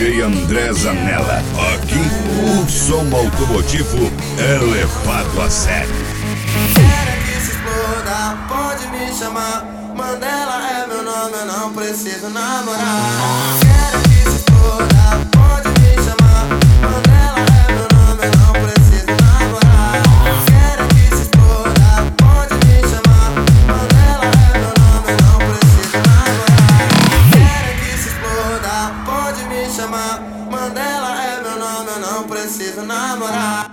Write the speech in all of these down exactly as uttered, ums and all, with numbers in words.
D J André Zanella. Aqui, o som automotivo é levado a sério. Quero que se exploda, pode me chamar. Mandela é meu nome, eu não preciso namorar. Quero que se exploda, pode me chamar. Mandela é meu nome, eu não preciso namorar. Quero que se exploda, pode me chamar. Mandela é meu nome, eu não preciso namorar. Quero que se exploda, pode me chamar. Mandela é meu nome, eu não preciso namorar.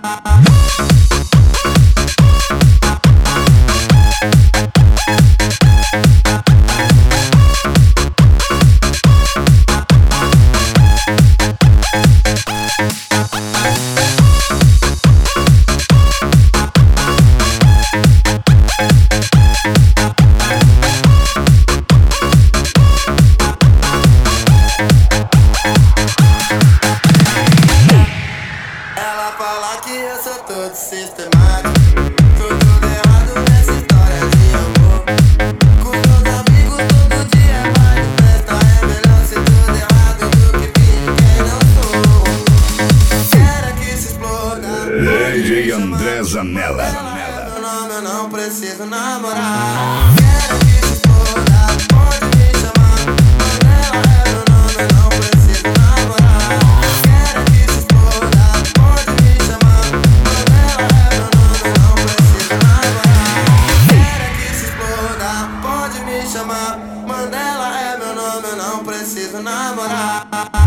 Ela fala que eu sou todo sistemático. Tô tudo errado nessa história de amor. Com meus amigos todo dia vai de festa. É melhor ser tudo errado do que fingir quem não sou. Quero que se exploda. D J André Zanella. É meu nome, eu não preciso namorar. Quero que se exploda, pode me chamar. Mandela é meu nome, eu não preciso namorar. Quero que se exploda, pode me chamar. Mandela é meu nome, eu não preciso namorar. Quero que se exploda, pode me chamar. Mandela é meu nome, eu não preciso namorar.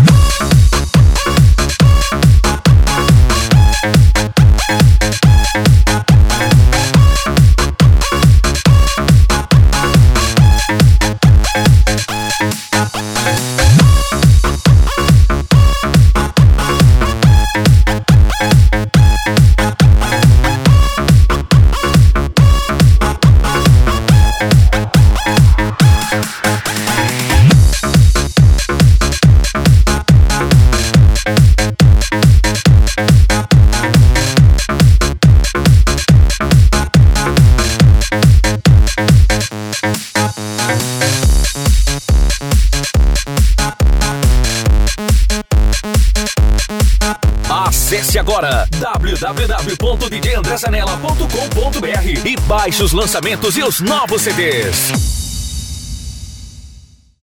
Acesse agora w w w ponto d j andré zanella ponto com ponto b r e baixe os lançamentos e os novos C Ds.